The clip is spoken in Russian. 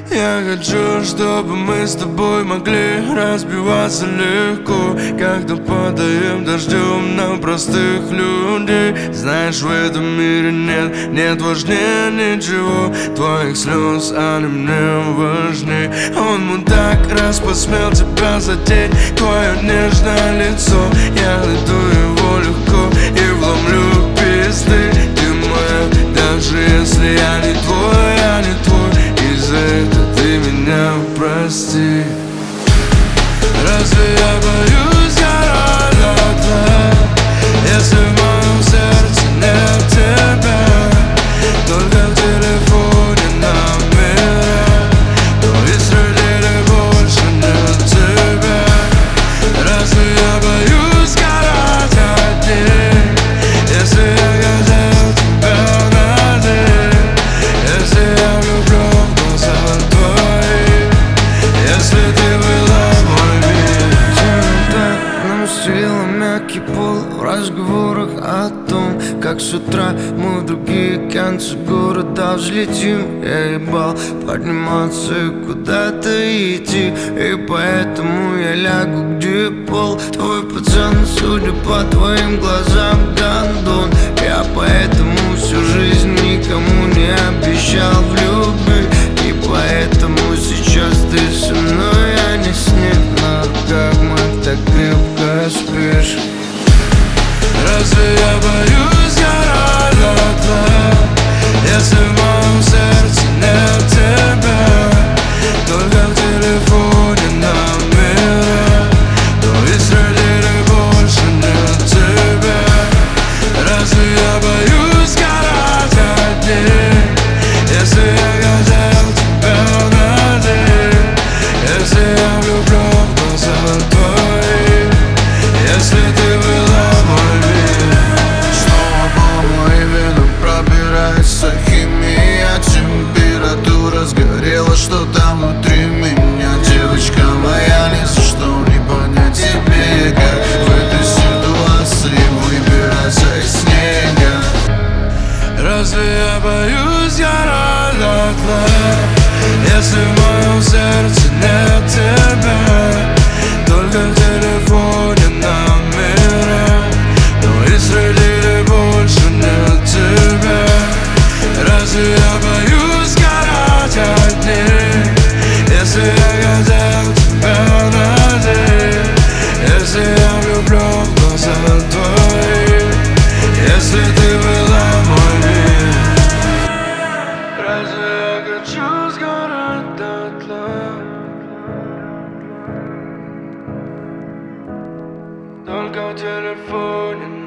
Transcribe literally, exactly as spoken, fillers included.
Я хочу, чтобы мы с тобой могли разбиваться легко, когда падаем дождем на простых людей. Знаешь, в этом мире нет, нет важнее ничего твоих слез, они мне важнее. Он мудак, раз посмел тебя задеть, твое нежное лицо. Я найду его легко и вломлю пизды. Ты моя, даже если я не твой, я не твой. И за это ты меня прости. Разве я боюсь города, если в моем сердце нет тебя? Только в телефоне номера, то и среди больше нет тебя. Разве я боюсь города, если я хотел тебя найти? Если я влюблю в глаза твои, если ты была мой мир. Темнота намастила мягкий пол в разговорах о том, как с утра мы в другие концы города взлетим. Я ебал подниматься и куда-то идти, и поэтому я лягу, где пол. Твой пацан, судя по твоим глазам, гандон. Я поэтому всю жизнь никому не обещал в любви, и поэтому сейчас ты со мной, а не с ним. На руках мы так крепко спишь. Разве я боюсь города, если в моем сердце нет тебя? Только в телефоне номера, то и среди больше нет тебя. Разве я боюсь города, если я хотел тебя найти? Если я влюблю в глаза твои, если ты была мой мир. Снова по моим венам пробирается химия, температура сгорела что-то внутри меня. Девочка моя, ни за что не понять тебе, как в этой ситуации выбираться из снега. Разве я боюсь города, если в моем сердце нет тебя? Только в телефоне номера, но и среди больше нет тебя. Разве я боюсь города дней, если я хотел тебя найти? Если я влюблю в глаза твои, если ты была мой мир. Разве я хочу сгорать дотла? Только в телефоне